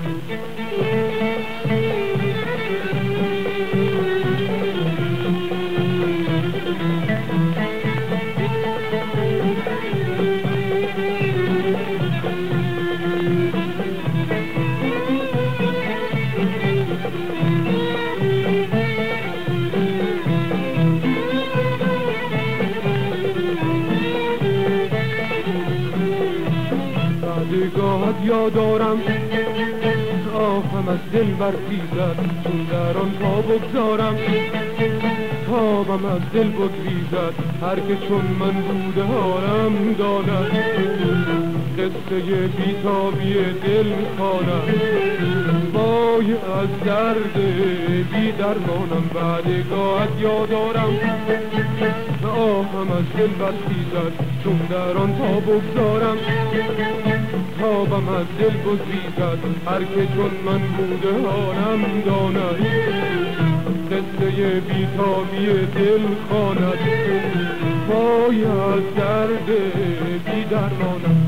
بعدگاهت یادارم آهم از دل برخیزد، چون در آن پا بگذارم تابم از دل بگریزد. هر که چون من بوده حالم داند، قصه بیتابی دل خواند. وای از درد بی درمانم، بعدگاهت یادارم آهم از دل برخیزد، چون در آن پا بگذارم تابم از دل بگریزد. هر که چون من بوده حالم داند، قصه بیتابی دل خواند. وای از درد بی درمانم.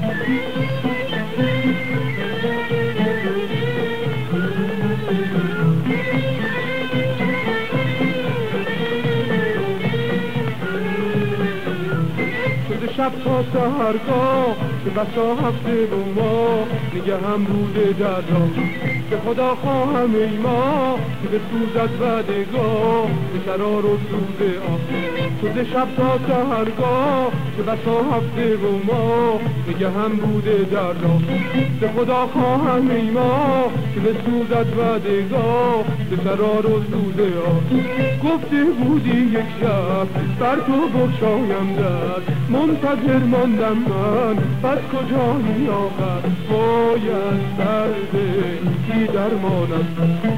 شب تا سحرگاه که بسا هفته و ما نگه هم بوده در راه. به خدا خواهم ای ما که بسوزد بعدگاه به شرار و سوز آه. شده شب تا سحرگاه که بسا هفته و ما نگه هم بوده در راه. به خدا خواهم ای ما که بسوزد بعدگاه به شرار و سوز آه. گفته بودی یک شب بر تو بخشایم در، منتظر ماندم من بس کجایی آخر. وای از درد بی درمانم.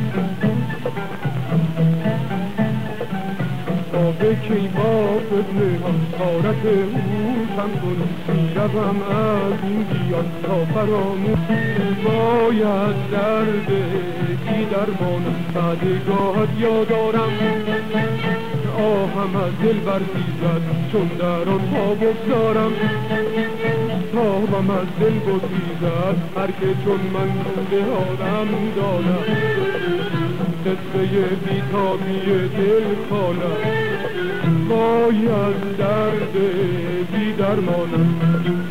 آبه کی بافت نهان تارت اوشم کن، میروم از این بیان تا فراموش. وای از درد بی درمانم. بعدگاهت یادارم آهم از دل برخیزد، چون در آن پا بگذارم تابم از دل بگریزد. هر که چون من بوده حالم داند، قصه بیتابی دل خواند. وای از درد بی درمانم.